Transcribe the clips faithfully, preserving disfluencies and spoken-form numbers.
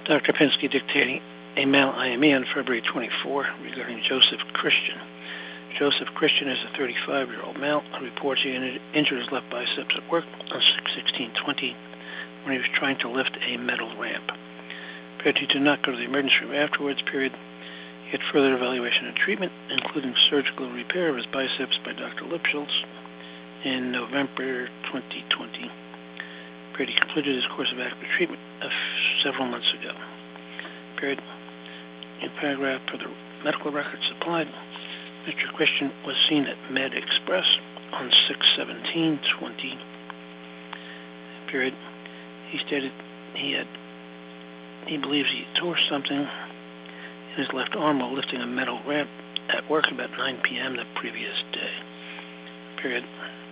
Doctor Pinsky dictating a mal I M E on February twenty-fourth regarding Joseph Christian. Joseph Christian is a thirty-five-year-old male who reports he injured his left biceps at work on six sixteen twenty when he was trying to lift a metal ramp. Period. He did not go to the emergency room afterwards. Period. He had further evaluation and treatment, including surgical repair of his biceps by Doctor Lipschultz in November twenty twenty. Period. He completed his course of active treatment of several months ago. Period. New paragraph for the medical records supplied. Mister Christian was seen at Med Express on six seventeen twenty. Period. He stated he had he believes he tore something in his left arm while lifting a metal ramp at work about nine p.m. the previous day. Period.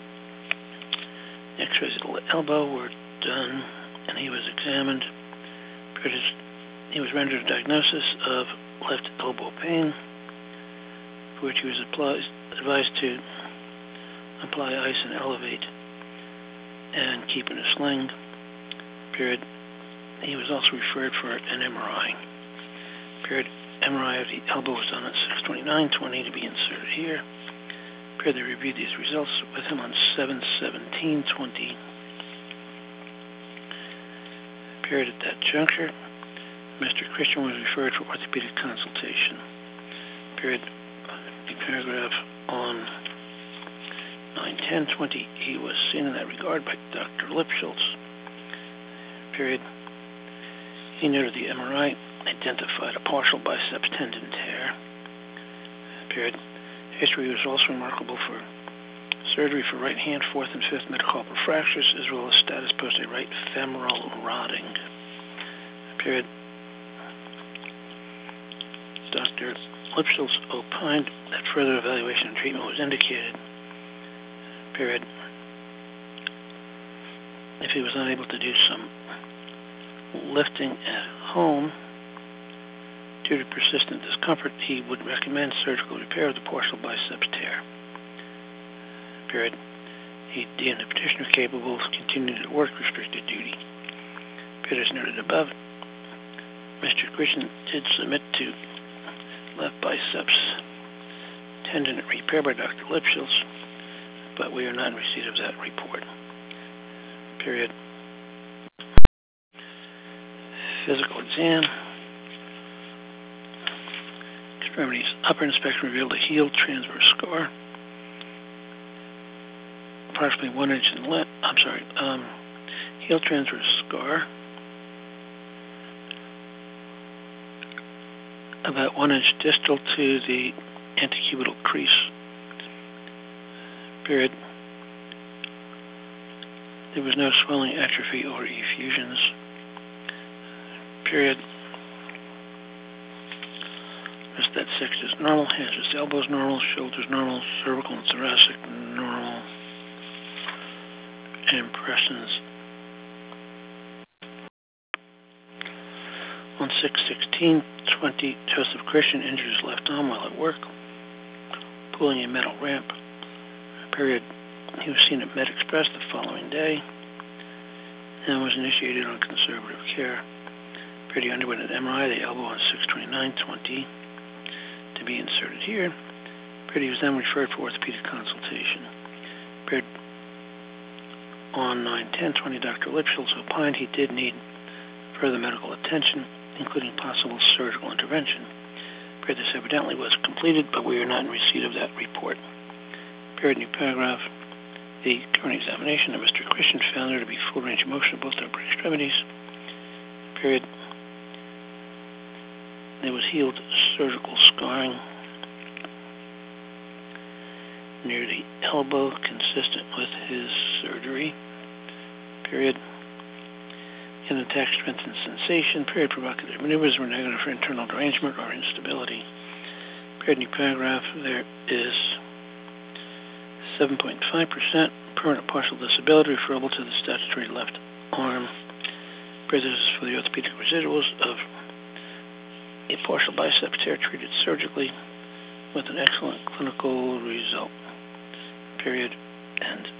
X-rays of the elbow were done and he was examined. Period. He was rendered a diagnosis of left elbow pain, for which he was applied, advised to apply ice and elevate and keep in a sling. Period. He was also referred for an M R I. Period. M R I of the elbow was done at six twenty-nine twenty to be inserted here. Period. They reviewed these results with him on seven seventeen twenty. Period. At that juncture, Mister Christian was referred for orthopedic consultation. Period. The paragraph on nine ten twenty, he was seen in that regard by Doctor Lipschultz. Period. He noted the M R I identified a partial biceps tendon tear. Period. History was also remarkable for surgery for right hand, fourth and fifth metacarpal fractures, as well as status post a right femoral rotting. Period. Doctor Lipschultz opined that further evaluation and treatment was indicated. Period. If he was unable to do some lifting at home due to persistent discomfort, he would recommend surgical repair of the partial biceps tear. Period. He deemed the petitioner capable of continuing to work restricted duty. Period. As noted above, Mister Christian did submit to left biceps tendon repair by Doctor Lipschultz, but we are not in receipt of that report. Period. Physical exam. Extremities. Upper inspection revealed a healed transverse scar, approximately one inch in length. I'm sorry. Um, healed transverse scar, about one inch distal to the antecubital crease. Period. There was no swelling, atrophy, or effusions. Period. Wrist that six is normal, hands wrist elbows normal, shoulders normal, cervical and thoracic normal. Impressions. On six sixteen twenty, Joseph Christian injured his left arm while at work, pulling a metal ramp. Period. He was seen at Med Express the following day and was initiated on conservative care. Period. He underwent an M R I of the elbow on six twenty-nine twenty to be inserted here. Period. He was then referred for orthopedic consultation. Period. On nine ten twenty, Doctor Lipschultz opined he did need further medical attention, including possible surgical intervention. Period. This evidently was completed, but we are not in receipt of that report. Period. New paragraph. The current examination of Mister Christian found there to be full range of motion of both upper extremities. Period. There was healed surgical scarring near the elbow consistent with his surgery. Period. In attack strength and sensation. Period. Provocative maneuvers were negative for internal derangement or instability. Period. New paragraph. There is seven point five percent permanent partial disability referable to the statutory left arm. This is for the orthopedic residuals of a partial biceps tear treated surgically with an excellent clinical result. Period. End.